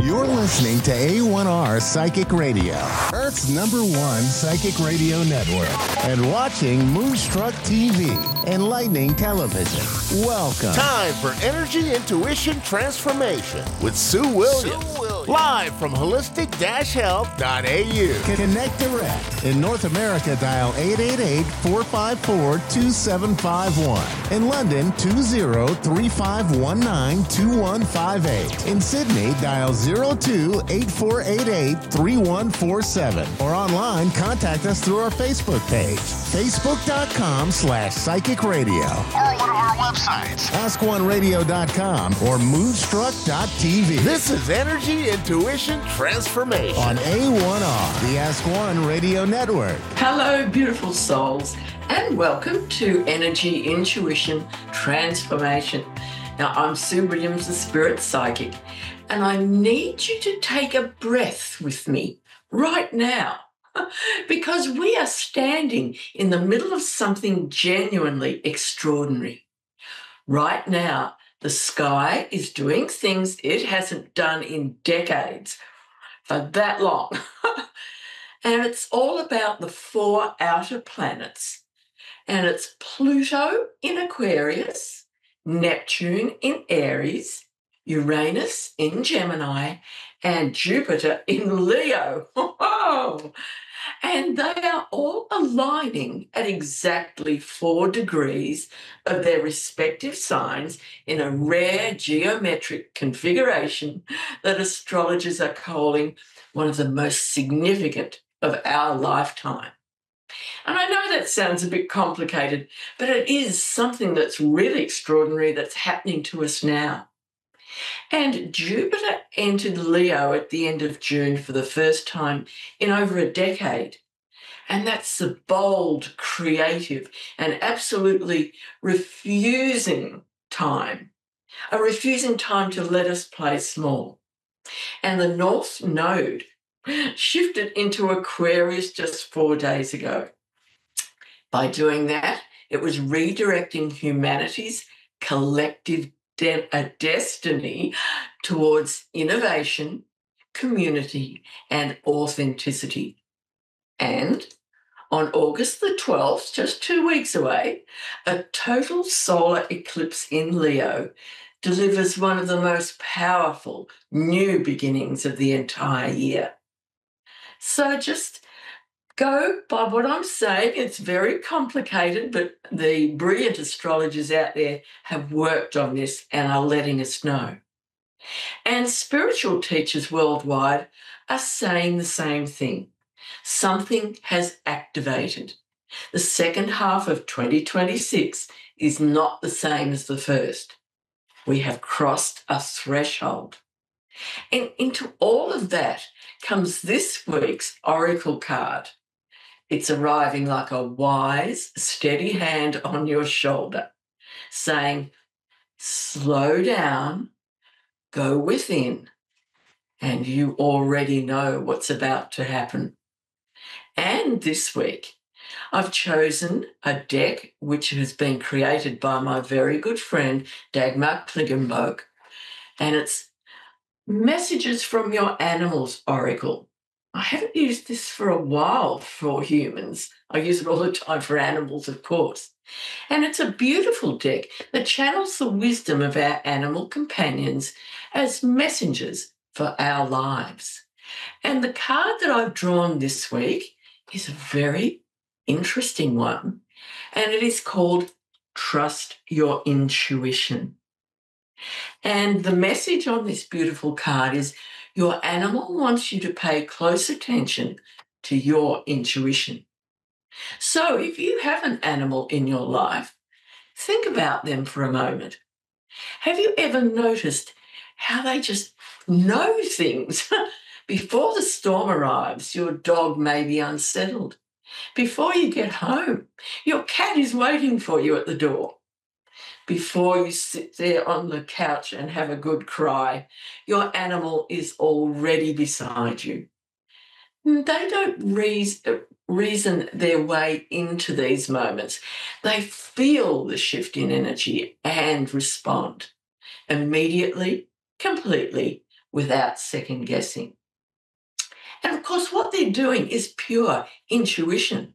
You're listening to A1R Psychic Radio, Earth's #1 psychic radio network, and watching Moonstruck TV, Enlightening Television. Welcome. Time for Energy Intuition Transformation with Sue Williams. Live from holistic-health.au. Connect direct. In North America, dial 888-454-2751. In London, 20-3519-2158. In Sydney, dial 02-8488-3147. Or online, contact us through our Facebook page, facebook.com/psychic radio. Or one of our websites, askoneradio.com or moonstruck.tv. This is Energy Intuition Transformation on A1R, the Ask One Radio Network. Hello, beautiful souls, and welcome to Energy Intuition Transformation. Now, I'm Sue Williams, the Spirit Psychic, and I need you to take a breath with me right now because we are standing in the middle of something genuinely extraordinary. Right now, the sky is doing things it hasn't done in decades, for that long. And it's all about the 4 outer planets. And it's Pluto in Aquarius, Neptune in Aries, Uranus in Gemini, and Jupiter in Leo. And they are all aligning at exactly 4 degrees of their respective signs in a rare geometric configuration that astrologers are calling one of the most significant of our lifetime. And I know that sounds a bit complicated, but it is something that's really extraordinary that's happening to us now. And Jupiter entered Leo at the end of June for the first time in over a decade. And that's the bold, creative, and absolutely refusing time. A refusing time to let us play small. And the North Node shifted into Aquarius just 4 days ago. By doing that, it was redirecting humanity's collective destiny towards innovation, community, and authenticity. And on August the 12th, just 2 weeks away, a total solar eclipse in Leo delivers one of the most powerful new beginnings of the entire year. So just go by what I'm saying. It's very complicated, but the brilliant astrologers out there have worked on this and are letting us know. And spiritual teachers worldwide are saying the same thing. Something has activated. The second half of 2026 is not the same as the first. We have crossed a threshold. And into all of that comes this week's Oracle card. It's arriving like a wise, steady hand on your shoulder, saying, slow down, go within, and you already know what's about to happen. And this week, I've chosen a deck which has been created by my very good friend, Dagmar Klingenberg, and it's Messages from Your Animals Oracle. I haven't used this for a while for humans. I use it all the time for animals, of course. And it's a beautiful deck that channels the wisdom of our animal companions as messengers for our lives. And the card that I've drawn this week is a very interesting one, and it is called Trust Your Intuition. And the message on this beautiful card is your animal wants you to pay close attention to your intuition. So if you have an animal in your life, think about them for a moment. Have you ever noticed how they just know things? Before the storm arrives, your dog may be unsettled. Before you get home, your cat is waiting for you at the door. Before you sit there on the couch and have a good cry, your animal is already beside you. They don't reason their way into these moments. They feel the shift in energy and respond immediately, completely, without second guessing. And of course, what they're doing is pure intuition,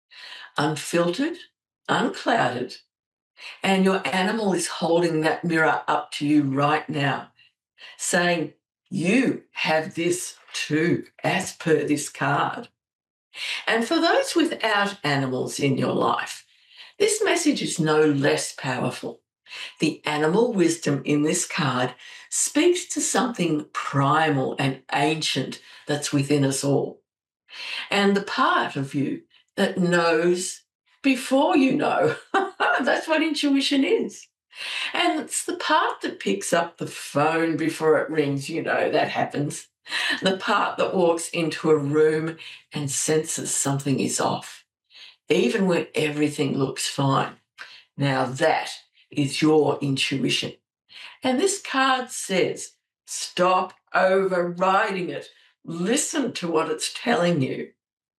unfiltered, unclouded, and your animal is holding that mirror up to you right now, saying, you have this too, as per this card. And for those without animals in your life, this message is no less powerful. The animal wisdom in this card speaks to something primal and ancient that's within us all. And the part of you that knows before you know. That's what intuition is. And it's the part that picks up the phone before it rings, that happens. The part that walks into a room and senses something is off, even when everything looks fine. Now that is your intuition. And this card says, stop overriding it. Listen to what it's telling you.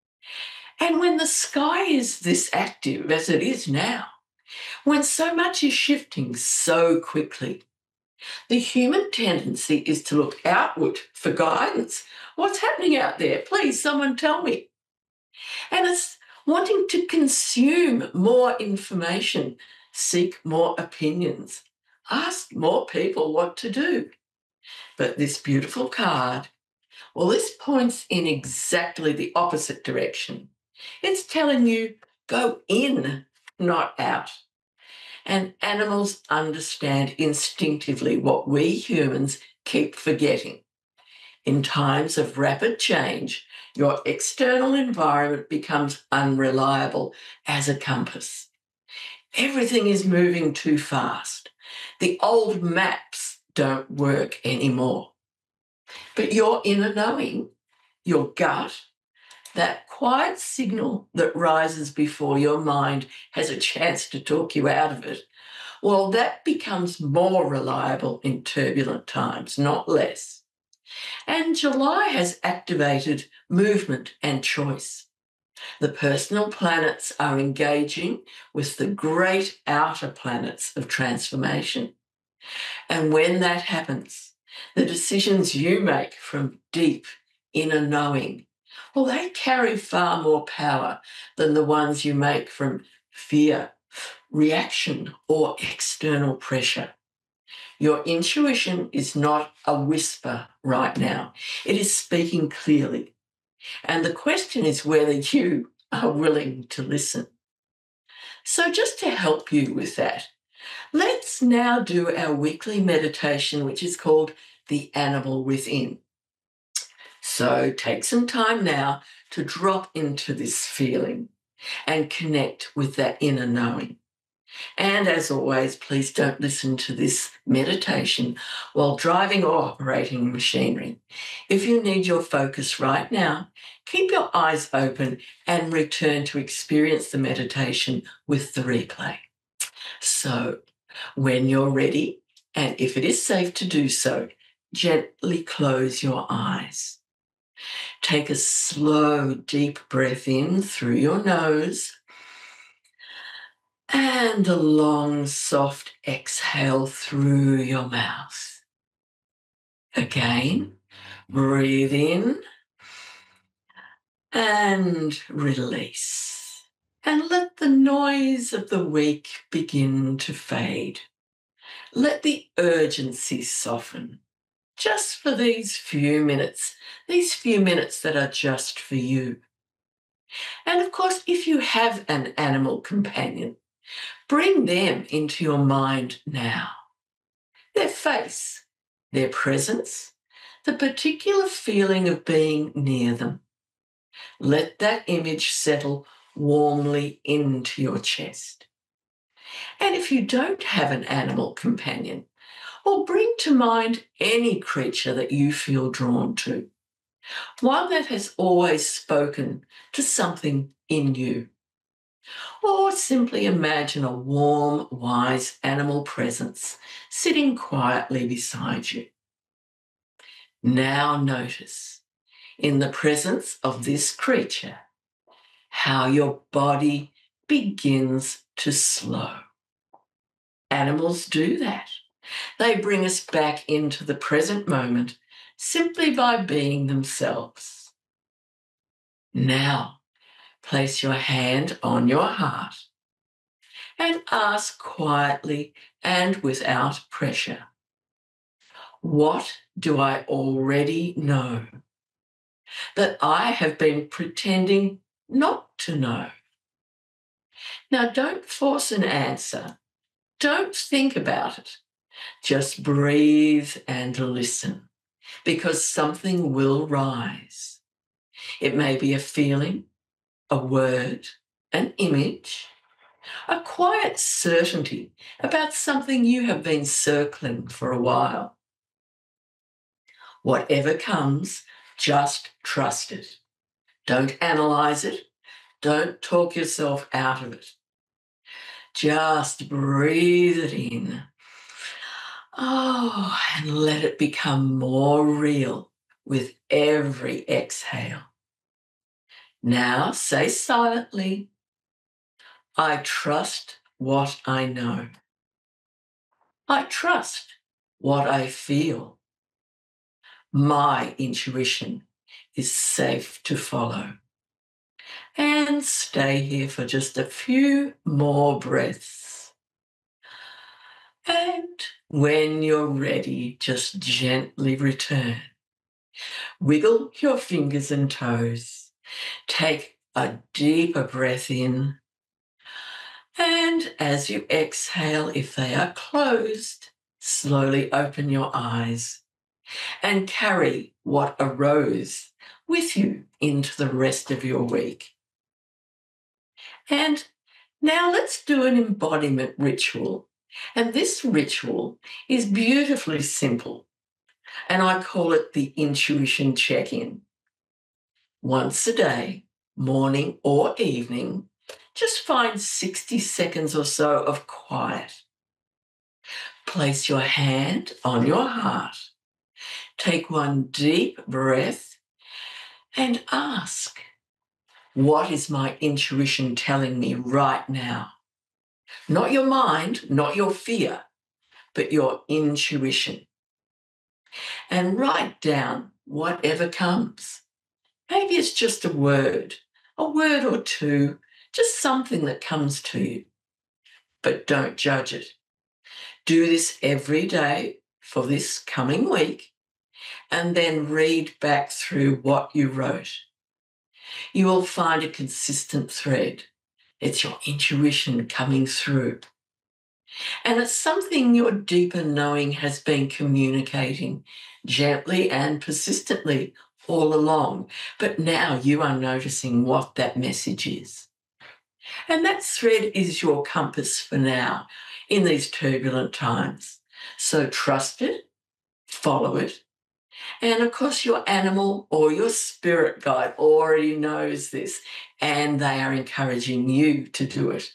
And when the sky is this active as it is now, when so much is shifting so quickly, the human tendency is to look outward for guidance. What's happening out there? Please, someone tell me. And it's wanting to consume more information, seek more opinions, ask more people what to do. But this beautiful card, well, this points in exactly the opposite direction. It's telling you, go in, not out. And animals understand instinctively what we humans keep forgetting. In times of rapid change, your external environment becomes unreliable as a compass. Everything is moving too fast. The old maps don't work anymore. But your inner knowing, your gut, that quiet signal that rises before your mind has a chance to talk you out of it, well, that becomes more reliable in turbulent times, not less. And July has activated movement and choice. The personal planets are engaging with the great outer planets of transformation. And when that happens, the decisions you make from deep inner knowing, well, they carry far more power than the ones you make from fear, reaction, or external pressure. Your intuition is not a whisper right now. It is speaking clearly. And the question is whether you are willing to listen. So just to help you with that, let's now do our weekly meditation, which is called The Animal Within. So take some time now to drop into this feeling and connect with that inner knowing. And as always, please don't listen to this meditation while driving or operating machinery. If you need your focus right now, keep your eyes open and return to experience the meditation with the replay. So when you're ready, and if it is safe to do so, gently close your eyes. Take a slow, deep breath in through your nose and a long, soft exhale through your mouth. Again, breathe in and release. And let the noise of the week begin to fade. Let the urgency soften. Just for these few minutes that are just for you. And of course, if you have an animal companion, bring them into your mind now. Their face, their presence, the particular feeling of being near them. Let that image settle warmly into your chest. And if you don't have an animal companion, or bring to mind any creature that you feel drawn to, one that has always spoken to something in you. Or simply imagine a warm, wise animal presence sitting quietly beside you. Now notice, in the presence of this creature, how your body begins to slow. Animals do that. They bring us back into the present moment simply by being themselves. Now, place your hand on your heart and ask quietly and without pressure, what do I already know that I have been pretending not to know? Now, don't force an answer. Don't think about it. Just breathe and listen, because something will rise. It may be a feeling, a word, an image, a quiet certainty about something you have been circling for a while. Whatever comes, just trust it. Don't analyze it. Don't talk yourself out of it. Just breathe it in. Oh, and let it become more real with every exhale. Now say silently, I trust what I know. I trust what I feel. My intuition is safe to follow. And stay here for just a few more breaths. And when you're ready, just gently return. Wiggle your fingers and toes. Take a deeper breath in. And as you exhale, if they are closed, slowly open your eyes and carry what arose with you into the rest of your week. And now let's do an embodiment ritual. And this ritual is beautifully simple. And I call it the intuition check-in. Once a day, morning or evening, just find 60 seconds or so of quiet. Place your hand on your heart. Take one deep breath and ask, what is my intuition telling me right now? Not your mind, not your fear, but your intuition. And write down whatever comes. Maybe it's just a word or two, just something that comes to you. But don't judge it. Do this every day for this coming week, and then read back through what you wrote. You will find a consistent thread. It's your intuition coming through. And it's something your deeper knowing has been communicating gently and persistently all along. But now you are noticing what that message is. And that thread is your compass for now in these turbulent times. So trust it, follow it. And of course, your animal or your spirit guide already knows this, and they are encouraging you to do it.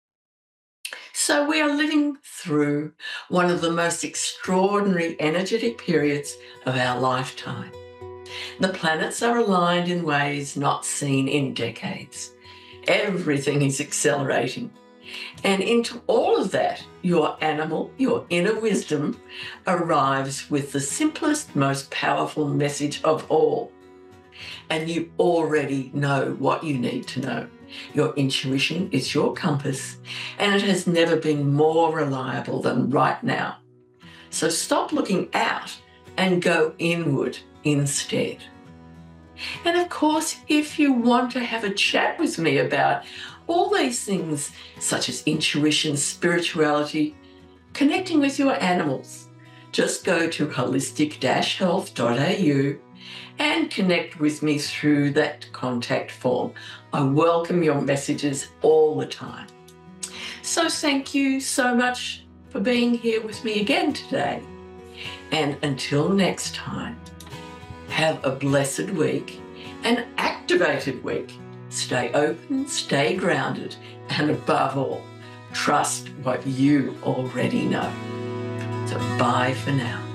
So we are living through one of the most extraordinary energetic periods of our lifetime. The planets are aligned in ways not seen in decades. Everything is accelerating. And into all of that, your animal, your inner wisdom, arrives with the simplest, most powerful message of all. And you already know what you need to know. Your intuition is your compass, and it has never been more reliable than right now. So stop looking out and go inward instead. And of course, if you want to have a chat with me about all these things, such as intuition, spirituality, connecting with your animals, just go to holistic-health.au and connect with me through that contact form. I welcome your messages all the time. So thank you so much for being here with me again today. And until next time, have a blessed week, an activated week. Stay open, stay grounded, and above all, trust what you already know. So bye for now.